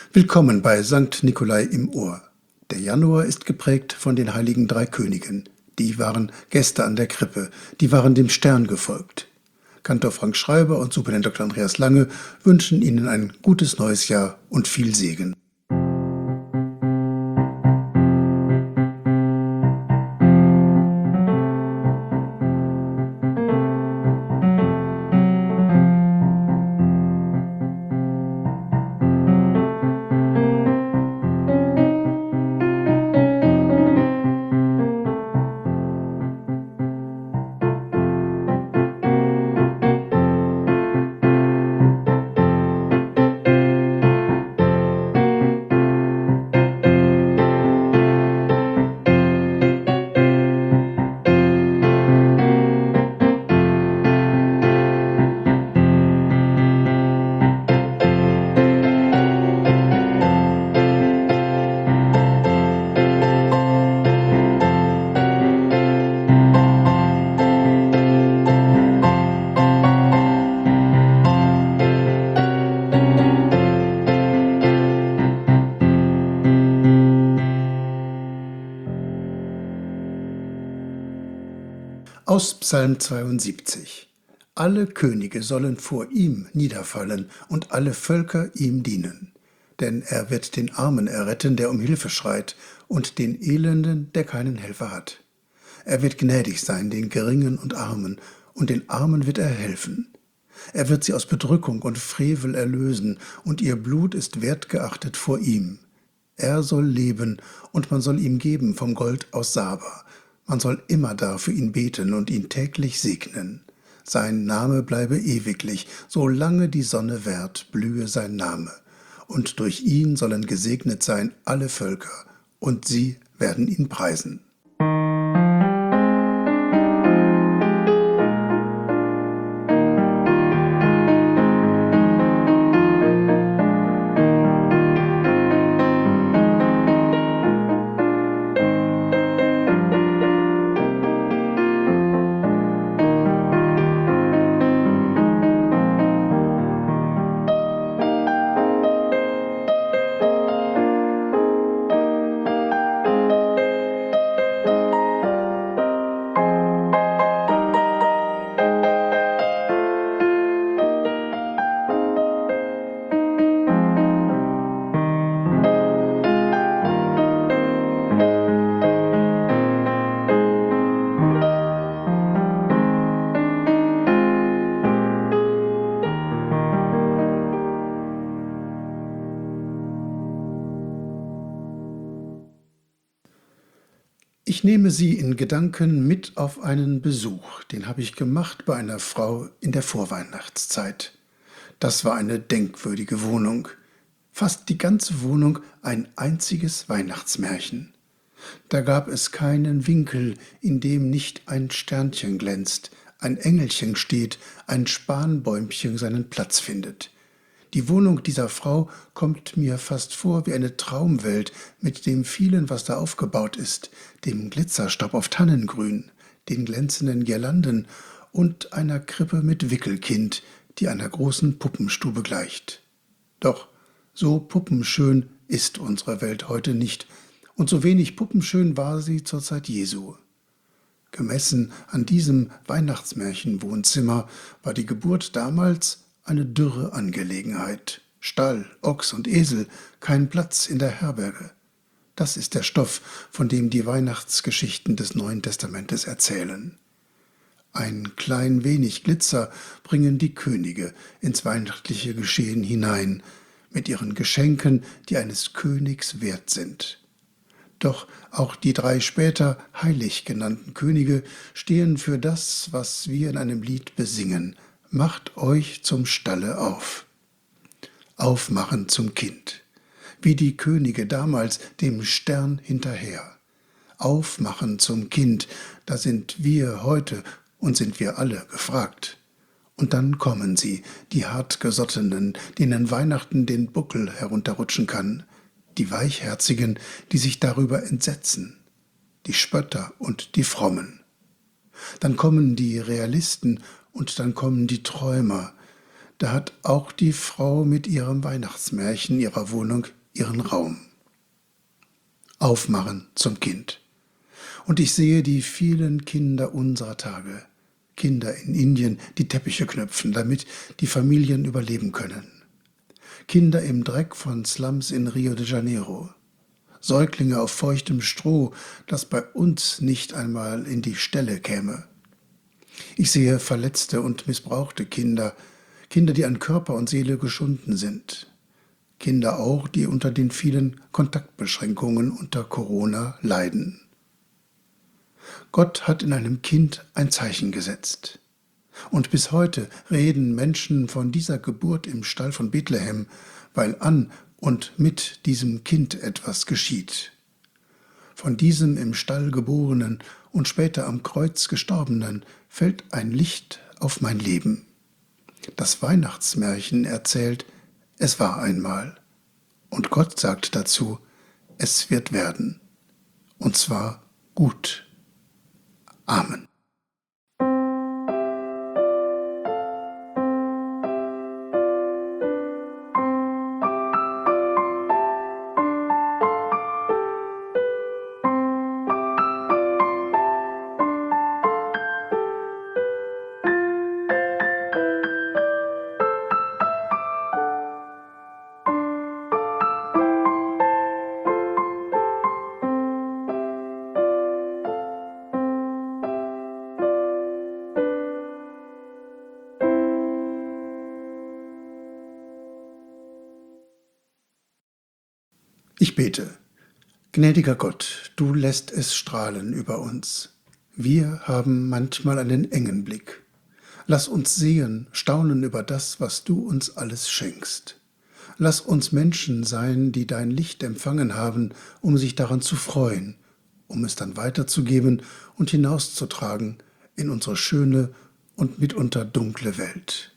Willkommen bei Sankt Nikolai im Ohr. Der Januar ist geprägt von den heiligen drei Königen. Die waren Gäste an der Krippe, die waren dem Stern gefolgt. Kantor Frank Schreiber und Superintendent Dr. Andreas Lange wünschen Ihnen ein gutes neues Jahr und viel Segen. Aus Psalm 72. Alle Könige sollen vor ihm niederfallen und alle Völker ihm dienen. Denn er wird den Armen erretten, der um Hilfe schreit, und den Elenden, der keinen Helfer hat. Er wird gnädig sein den Geringen und Armen, und den Armen wird er helfen. Er wird sie aus Bedrückung und Frevel erlösen, und ihr Blut ist wertgeachtet vor ihm. Er soll leben, und man soll ihm geben vom Gold aus Saba. Man soll immerdar für ihn beten und ihn täglich segnen. Sein Name bleibe ewiglich, solange die Sonne währt, blühe sein Name. Und durch ihn sollen gesegnet sein alle Völker, und sie werden ihn preisen. Ich nehme Sie in Gedanken mit auf einen Besuch, den habe ich gemacht bei einer Frau in der Vorweihnachtszeit. Das war eine denkwürdige Wohnung. Fast die ganze Wohnung ein einziges Weihnachtsmärchen. Da gab es keinen Winkel, in dem nicht ein Sternchen glänzt, ein Engelchen steht, ein Spanbäumchen seinen Platz findet. Die Wohnung dieser Frau kommt mir fast vor wie eine Traumwelt mit dem vielen, was da aufgebaut ist, dem Glitzerstaub auf Tannengrün, den glänzenden Girlanden und einer Krippe mit Wickelkind, die einer großen Puppenstube gleicht. Doch so puppenschön ist unsere Welt heute nicht, und so wenig puppenschön war sie zur Zeit Jesu. Gemessen an diesem Weihnachtsmärchenwohnzimmer war die Geburt damals eine dürre Angelegenheit. Stall, Ochs und Esel, kein Platz in der Herberge. Das ist der Stoff, von dem die Weihnachtsgeschichten des Neuen Testamentes erzählen. Ein klein wenig Glitzer bringen die Könige ins weihnachtliche Geschehen hinein, mit ihren Geschenken, die eines Königs wert sind. Doch auch die drei später heilig genannten Könige stehen für das, was wir in einem Lied besingen: Macht euch zum Stalle auf. Aufmachen zum Kind, wie die Könige damals dem Stern hinterher. Aufmachen zum Kind, da sind wir heute und sind wir alle gefragt. Und dann kommen sie, die Hartgesottenen, denen Weihnachten den Buckel herunterrutschen kann, die Weichherzigen, die sich darüber entsetzen, die Spötter und die Frommen. Dann kommen die Realisten und dann kommen die Träumer. Da hat auch die Frau mit ihrem Weihnachtsmärchen ihrer Wohnung ihren Raum. Aufmachen zum Kind. Und ich sehe die vielen Kinder unserer Tage, Kinder in Indien, die Teppiche knüpfen, damit die Familien überleben können. Kinder im Dreck von Slums in Rio de Janeiro. Säuglinge auf feuchtem Stroh, das bei uns nicht einmal in die Stelle käme. Ich sehe verletzte und missbrauchte Kinder, Kinder, die an Körper und Seele geschunden sind. Kinder auch, die unter den vielen Kontaktbeschränkungen unter Corona leiden. Gott hat in einem Kind ein Zeichen gesetzt. Und bis heute reden Menschen von dieser Geburt im Stall von Bethlehem, weil an und mit diesem Kind etwas geschieht. Von diesem im Stall geborenen und später am Kreuz gestorbenen fällt ein Licht auf mein Leben. Das Weihnachtsmärchen erzählt, es war einmal. Und Gott sagt dazu, es wird werden. Und zwar gut. Amen. Ich bete. Gnädiger Gott, du lässt es strahlen über uns. Wir haben manchmal einen engen Blick. Lass uns sehen, staunen über das, was du uns alles schenkst. Lass uns Menschen sein, die dein Licht empfangen haben, um sich daran zu freuen, um es dann weiterzugeben und hinauszutragen in unsere schöne und mitunter dunkle Welt.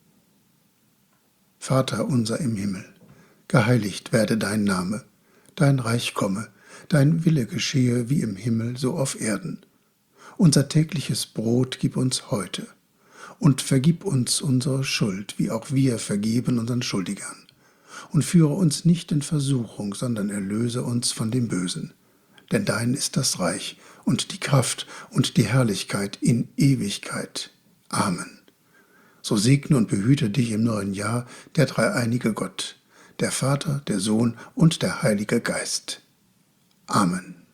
Vater unser im Himmel, geheiligt werde dein Name, dein Reich komme, dein Wille geschehe wie im Himmel, so auf Erden. Unser tägliches Brot gib uns heute und vergib uns unsere Schuld, wie auch wir vergeben unseren Schuldigern. Und führe uns nicht in Versuchung, sondern erlöse uns von dem Bösen. Denn dein ist das Reich und die Kraft und die Herrlichkeit in Ewigkeit. Amen. So segne und behüte dich im neuen Jahr der dreieinige Gott, der Vater, der Sohn und der Heilige Geist. Amen.